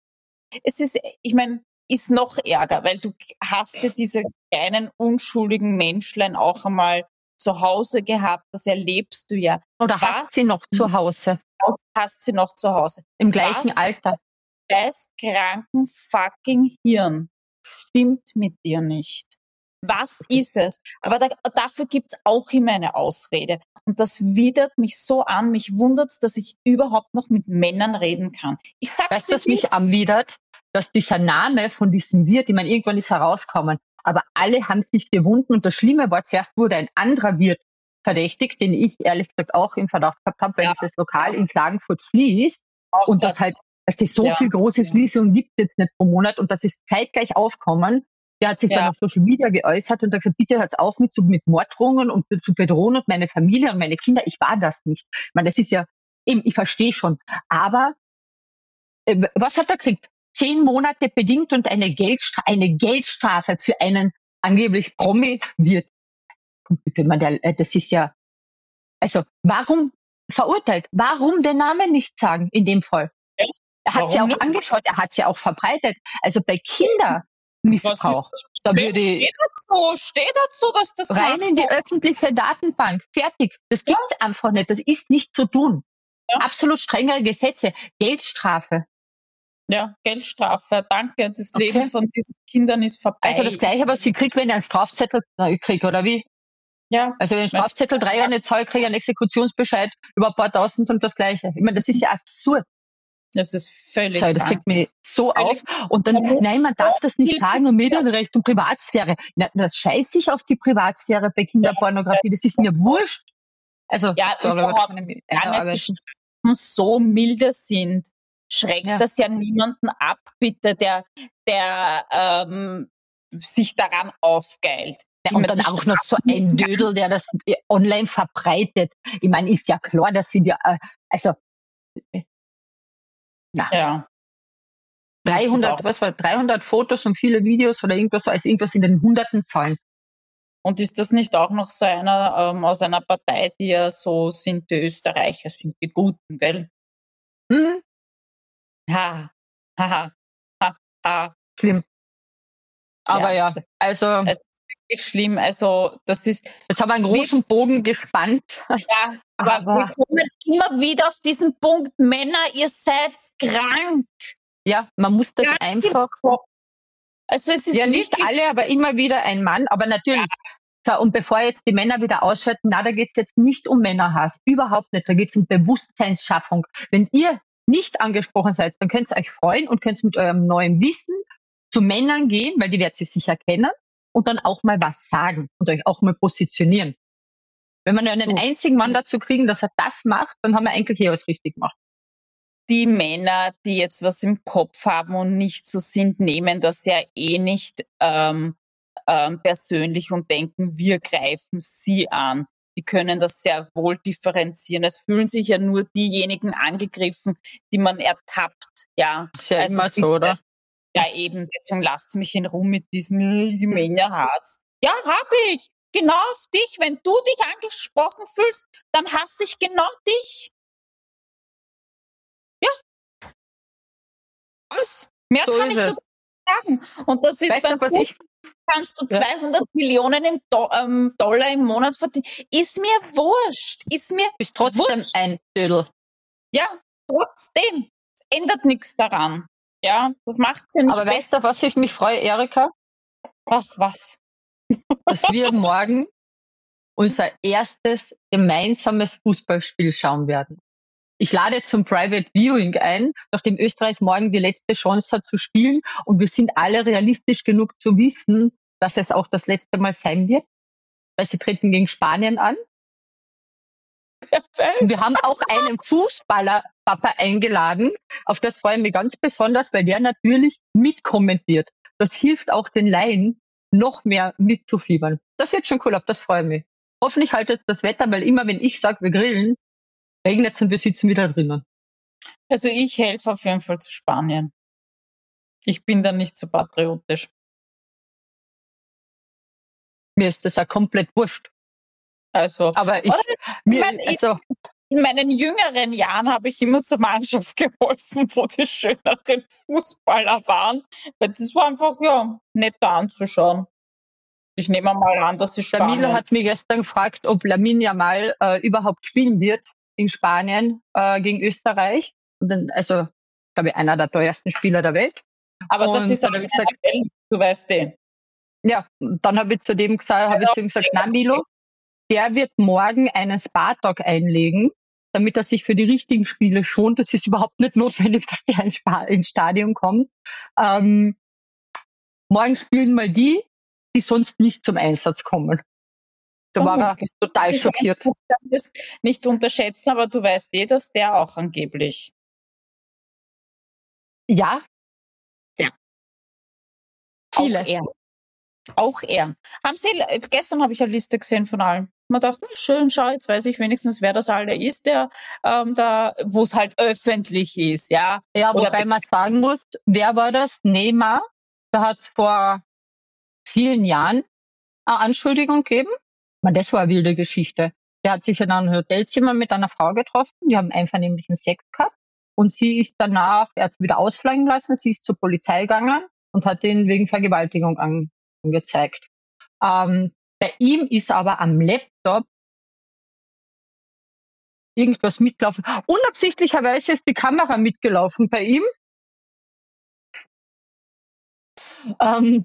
Es ist, ich meine, ist noch ärger, weil du hast ja diese kleinen unschuldigen Menschlein auch einmal zu Hause gehabt. Das erlebst du ja. oder hast sie Was noch zu Hause hast sie noch zu Hause? im gleichen Was Alter? das kranken fucking Hirn stimmt mit dir nicht? Was ist es? Aber da, dafür gibt's auch immer eine Ausrede. Und das widert mich so an. Mich wundert's, dass ich überhaupt noch mit Männern reden kann. Ich sag's, Weißt wie du, es was ist. mich anwidert? Dass dieser Name von diesem Wirt, ich meine, irgendwann ist herausgekommen, aber alle haben sich gewunden und das Schlimme war, zuerst wurde ein anderer Wirt verdächtigt, den ich ehrlich gesagt auch im Verdacht gehabt habe, weil Ja, dieses Lokal in Klagenfurt schließt auch und das halt, das. dass es so Ja, viel große Schließungen gibt jetzt nicht pro Monat und das ist zeitgleich aufkommen. Der hat sich dann ja, auf Social Media geäußert und hat gesagt, bitte hört's auf mit, so mit Morddrohungen und zu bedrohen und meine Familie und meine Kinder. Ich war das nicht. Ich meine, das ist ja, eben, ich verstehe schon. Aber äh, was hat er gekriegt? Zehn Monate bedingt und eine, Geldstra eine Geldstrafe für einen angeblich Promi-Wirt. Bitte, man, der, äh, das ist ja, also warum verurteilt? Warum den Namen nicht sagen in dem Fall? ja. Er hat ja Warum auch nicht? angeschaut, er hat ja auch verbreitet. Also bei Was ist Kindermissbrauch, das da Problem? würde Steh ich dazu, steh dazu, dass das rein gemacht in die hat. öffentliche Datenbank. Fertig. Das Ja, gibt's einfach nicht. Das ist nicht zu tun. ja, Absolut strengere Gesetze. Geldstrafe. ja, Geldstrafe. Danke. Das Leben Okay. von diesen Kindern ist Also vorbei. das Ich, Gleiche, was ich krieg, wenn ich einen Strafzettel äh, krieg, oder wie? ja, Also wenn ich einen mein Strafzettel drei Jahre nicht zahle, kriege ich einen Exekutionsbescheid über ein paar Tausend und das Gleiche. Ich meine, das ist ja absurd. das ist So, völlig das krank. regt mich so Völlig, auf. Und dann, man muss nein, man so darf das nicht viel sagen und Medienrecht und Privatsphäre. Na, das scheiße ich auf die Privatsphäre bei Kinderpornografie. Das ist mir wurscht. Also, ja, sorry, aber das überhaupt kann ich mir gar nicht die einarbeiten. Strafen so milde sind, schreckt Ja. das ja niemanden ab, bitte, der, der ähm, sich daran aufgeilt. Ja, Ich und meine, dann die auch noch so Strafen ein müssen ganz, Dödel, der das äh, online verbreitet. Ich meine, ist ja klar, das sind ja, äh, also, äh, na, ja, mir ist das auch. dreihundert, was war, dreihundert Fotos und viele Videos oder irgendwas, so als irgendwas in den Hunderten Zahlen. Und ist das nicht auch noch so einer ähm, aus einer Partei, die ja so sind, die Österreicher sind die Guten, gell? Mhm, Ha, ha, ha, ha, ha. schlimm. Aber Ja, ja, das, also, das ist wirklich schlimm. Also, das ist, jetzt haben wir einen wir, großen Bogen gespannt. ja, aber wir Aber kommen immer wieder auf diesen Punkt, Männer, ihr seid krank. ja, man muss das Krank im einfach, Kopf. Also, es ja, ist nicht wirklich, alle, aber immer wieder ein Mann. Aber ja, natürlich, so, und bevor jetzt die Männer wieder ausschalten, na, da geht's jetzt nicht um Männerhass. Überhaupt nicht. Da geht's um Bewusstseinsschaffung. Wenn ihr nicht angesprochen seid, dann könnt ihr euch freuen und könnt mit eurem neuen Wissen zu Männern gehen, weil die werdet ihr sicher kennen, und dann auch mal was sagen und euch auch mal positionieren. Wenn wir nur einen du, einzigen Mann dazu kriegen, dass er das macht, dann haben wir eigentlich eh alles richtig gemacht. die Männer, die jetzt was im Kopf haben und nicht so sind, nehmen das ja eh nicht ähm, ähm, persönlich und denken, wir greifen sie an. Die können das sehr wohl differenzieren. Es fühlen sich ja nur diejenigen angegriffen, die man ertappt. Ja, Ist ja also immer so, bitte, oder? ja eben, deswegen lasst mich in Ruhe mit diesem Männerhass. Ja, hab ich. Genau auf dich. Wenn du dich angesprochen fühlst, dann hasse ich genau dich. Was? Mehr So kann ist ich dazu es. sagen. Und das ist Weißt beim du, was Fußball, ich, kannst du ja, zweihundert Millionen im Do ähm, Dollar im Monat verdienen. Ist mir wurscht. Ist mir bist trotzdem wurscht. ein Dödel. Ja, trotzdem. Es ändert nichts daran. Ja, das macht es ja Aber nicht weißt besser. du, was ich mich freue, Erika? Ach, was? Dass wir morgen unser erstes gemeinsames Fußballspiel schauen werden. ich lade zum Private Viewing ein, nachdem Österreich morgen die letzte Chance hat zu spielen und wir sind alle realistisch genug zu wissen, dass es auch das letzte Mal sein wird, weil sie treten gegen Spanien an. Und wir haben auch einen Fußballer-Papa eingeladen, auf das freue ich mich ganz besonders, weil der natürlich mitkommentiert. Das hilft auch den Laien, noch mehr mitzufiebern. Das wird schon cool, auf das freue ich mich. Hoffentlich haltet das Wetter, weil immer wenn ich sage, wir grillen, regnet es und wir sitzen wieder drinnen. Also ich helfe auf jeden Fall zu Spanien. Ich bin da nicht so patriotisch. Mir ist das auch komplett wurscht. Also, Aber ich, oder, mir, mein, also, in meinen jüngeren Jahren habe ich immer zur Mannschaft geholfen, wo die schöneren Fußballer waren. Weil das war einfach, ja, netter anzuschauen. Ich nehme mal an, dass sie der Milo Spanien. hat mich gestern gefragt, ob Lamine Yamal äh, überhaupt spielen wird in Spanien äh, gegen Österreich. Und dann, also, glaube ich, einer der teuersten Spieler der Welt. Aber das Und ist dann auch habe ich gesagt, N F L, du weißt eh. ja, dann habe ich zu dem gesagt, habe ich zu ihm gesagt, na Milo, der wird morgen einen Spa-Tag einlegen, damit er sich für die richtigen Spiele schont. Das ist überhaupt nicht notwendig, dass der ins, Spa- ins Stadion kommt. Ähm, morgen spielen mal die, die sonst nicht zum Einsatz kommen. Da war er total schockiert. Ich kann das nicht unterschätzen, aber du weißt eh, dass der auch angeblich. Ja, Ja. viele. Auch er. Auch er. Haben Sie, gestern habe ich eine Liste gesehen von allen. Man dachte, na, schön, schau, jetzt weiß ich wenigstens, wer das alle ist, der ähm, da, wo es halt öffentlich ist, ja. Ja, Oder wobei man sagen muss, wer war das? Neymar. Da hat es vor vielen Jahren eine Anschuldigung gegeben. Man, das war eine wilde Geschichte. Der hat sich in einem Hotelzimmer mit einer Frau getroffen. Die haben einvernehmlichen Sex gehabt. Und sie ist danach, er hat sie wieder ausfliegen lassen, sie ist zur Polizei gegangen und hat ihn wegen Vergewaltigung an, angezeigt. Ähm, bei ihm ist aber am Laptop irgendwas mitgelaufen. Unabsichtlicherweise ist die Kamera mitgelaufen bei ihm. Ähm,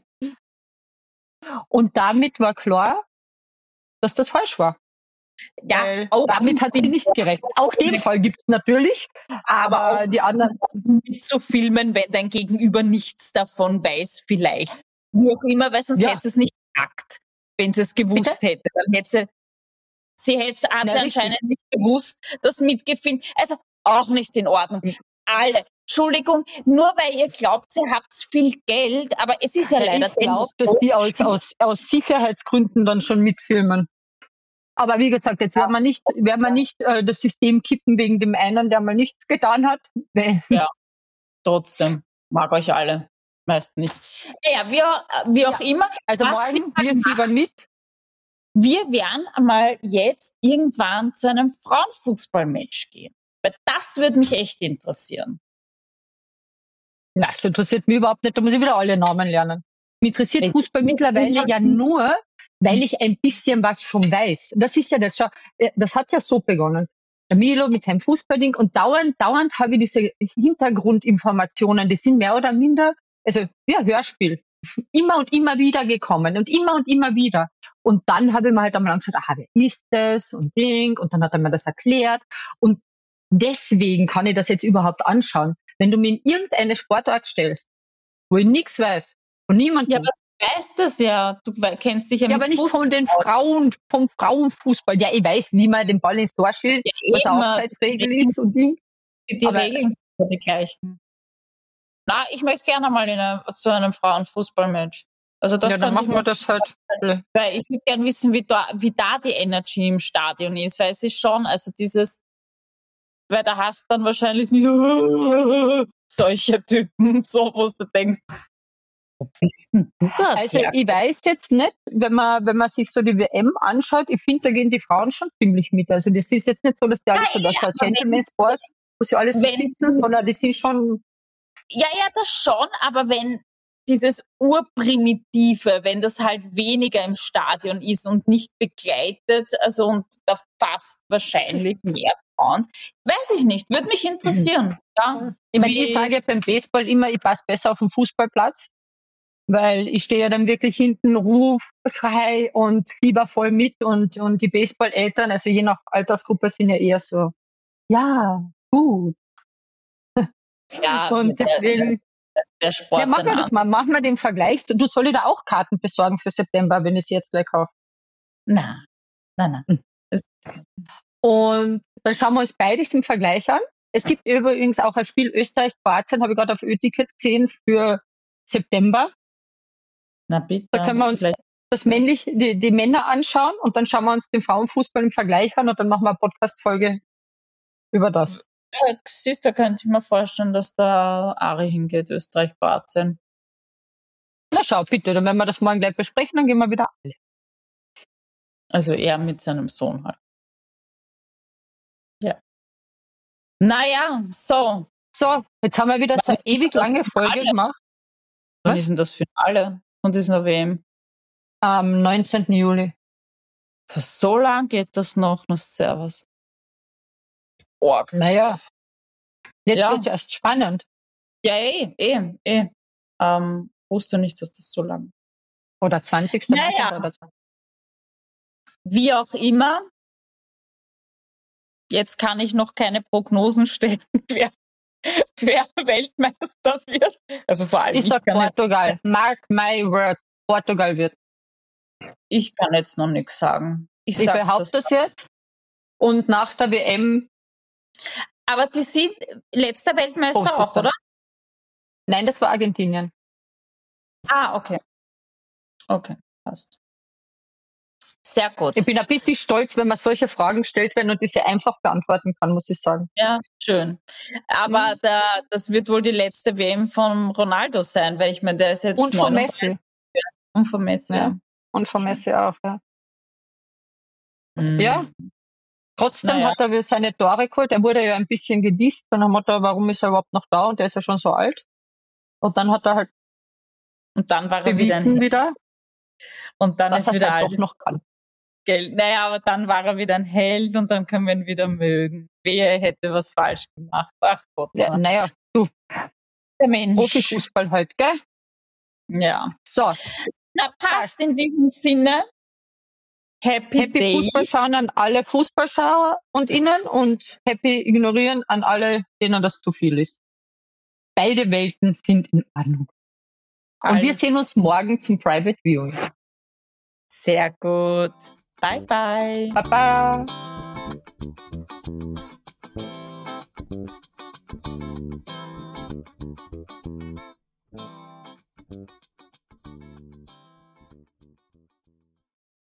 und damit war klar, dass das falsch war. ja, Weil auch damit hat sie nicht gerechnet. Auch den Fall gibt es natürlich, aber, aber auch die anderen. zu filmen, wenn dein Gegenüber nichts davon weiß, vielleicht. Wie auch immer, weil sonst Ja. hätte sie es nicht gesagt, wenn sie es gewusst Bitte? hätte. Dann hätte sie, sie hätte hat Na, sie richtig. anscheinend nicht gewusst, das mitgefilmt. Also auch nicht in Ordnung. Mhm. Alle. Entschuldigung, nur weil ihr glaubt, ihr habt viel Geld, aber es ist ja, Ja, leider ich glaube, dass die aus, aus, aus Sicherheitsgründen dann schon mitfilmen. Aber wie gesagt, jetzt werden wir nicht, werden wir nicht äh, das System kippen wegen dem einen, der mal nichts getan hat. Nee. Ja, trotzdem. Mag euch alle. Meist nicht. Naja, wie, wie auch Ja. immer. Also was morgen, wir wir fiebern mit. Wir werden einmal jetzt irgendwann zu einem Frauenfußballmatch gehen. Weil das würde mich echt interessieren. Na, das interessiert mich überhaupt nicht, da muss ich wieder alle Namen lernen. Mich interessiert Wenn- Fußball mittlerweile ja nur, weil ich ein bisschen was schon weiß. Das ist ja das, schau, äh, das hat ja so begonnen. Der Milo mit seinem Fußballding und dauernd, dauernd habe ich diese Hintergrundinformationen, die sind mehr oder minder, also ja, Hörspiel, immer und immer wieder gekommen und immer und immer wieder. Und dann habe ich mir halt einmal gesagt, aha, wer ist das und Ding, und dann hat er mir das erklärt und deswegen kann ich das jetzt überhaupt anschauen. Wenn du mir in irgendeine Sportart stellst, wo ich nichts weiß, von niemandem. Ja, aber du weißt das ja. Du we- kennst dich ja, Ja, mit aber nicht Fußball von den aus. Frauen, vom Frauenfußball. Ja, ich weiß, wie man den Ball ins Tor spielt, Ja, was eine eben, Abseitsregel die- ist und Ding. Die Aber- Regeln sind ja die gleichen. Na, ich möchte gerne mal in eine, zu einem Frauenfußballmatch. Also das Ja, dann könnte ich machen wir mir- das halt. Weil ich würde gerne wissen, wie da, wie da die Energy im Stadion ist, weil es ist schon, also dieses, weil da hast dann wahrscheinlich nicht solche Typen, so wo du denkst, wo bist denn du grad Also her? ich weiß jetzt nicht, wenn man, wenn man sich so die W M anschaut, ich finde, da gehen die Frauen schon ziemlich mit. Also das ist jetzt nicht so, dass die alle so, das ist ein aber wenn- Gentleman-Sport, wo sie alle so wenn- sitzen, sondern die sind schon. Ja, ja, das schon, aber wenn dieses Urprimitive, wenn das halt weniger im Stadion ist und nicht begleitet, also und da fast wahrscheinlich mehr Frauen, weiß ich nicht, würde mich interessieren. Ja, Ich meine, wie- ich sage ja beim Baseball immer, ich passe besser auf den Fußballplatz, weil ich stehe ja dann wirklich hinten, ruf, schrei und fieber voll mit und, und die Baseball-Eltern, also je nach Altersgruppe, sind ja eher so, ja, gut. Ja, Und der, deswegen, der Sport ja, machen dann wir an. das mal. Machen wir den Vergleich. Du soll dir da auch Karten besorgen für September, wenn ich sie jetzt gleich kaufe. Na, na, na. Hm. Das- Und dann schauen wir uns beides im Vergleich an. Es gibt übrigens auch ein Spiel Österreich-Kroatien, habe ich gerade auf Ö-Ticket gesehen, für September. Na Da können wir bitte, uns vielleicht. das männlich, die, die Männer anschauen und dann schauen wir uns den Frauenfußball im Vergleich an und dann machen wir eine Podcast-Folge über das. Ja, siehst, da könnte ich mir vorstellen, dass da Ari hingeht, Österreich, Kroatien. Na schau, bitte, dann werden wir das morgen gleich besprechen, dann gehen wir wieder alle. Also er mit seinem Sohn halt. Ja. Naja, so. So, jetzt haben wir wieder so Wann eine ist denn ewig das lange Folge Finale? gemacht. Wann Was? ist denn das Finale von dieser W M? Am neunzehnten Juli. Für so lang geht das noch, na servus. Org. Naja, jetzt Ja. wird's erst spannend. Ja, eh, eh, eh. Ähm, wusste nicht, dass das so lang. Oder zwanzigsten Naja. Oder zwanzigsten Wie auch immer. Jetzt kann ich noch keine Prognosen stellen, wer, wer Weltmeister wird. Also vor allem, Ich ich sag kann, jetzt, Portugal. Mark my words. Portugal wird. ich kann jetzt noch nichts sagen. Ich, Ich sag behaupte das. das jetzt. Und nach der W M. Aber die sind letzter Weltmeister postest auch, dann. oder? Nein, das war Argentinien. Ah, okay. Okay, passt. Sehr gut. Ich bin ein bisschen stolz, wenn man solche Fragen stellt werden und diese einfach beantworten kann, muss ich sagen. Ja, schön. Aber Mhm. da, das wird wohl die letzte W M von Ronaldo sein, weil ich meine, der ist jetzt Und von neununddreißig. Messi. Und von Messi. Ja. Ja. Und von Schön. Messi auch, ja. Mhm. Ja. Trotzdem Naja. hat er wieder seine Tore geholt. Er wurde ja ein bisschen gedisst. Dann haben wir da, warum ist er überhaupt noch da? Und der ist ja schon so alt. Und dann hat er halt Und dann war er wieder ein bewiesen Held. wieder, Und dann dass ist er es wieder halt alles doch noch kann. Geld. Naja, aber dann war er wieder ein Held und dann können wir ihn wieder mögen. Wer hätte was falsch gemacht? Ach Gott. Ja, na. naja, du, Der Mensch. Profifußball halt, gell? Ja. So, Na, passt Passt. in diesem Sinne. Happy, Happy Day. Fußball schauen an alle Fußballschauer und Innen und Happy ignorieren an alle, denen das zu viel ist. Beide Welten sind in Ordnung. Und wir Alles sehen uns morgen zum Private Viewing. sehr gut. Bye, bye. Baba!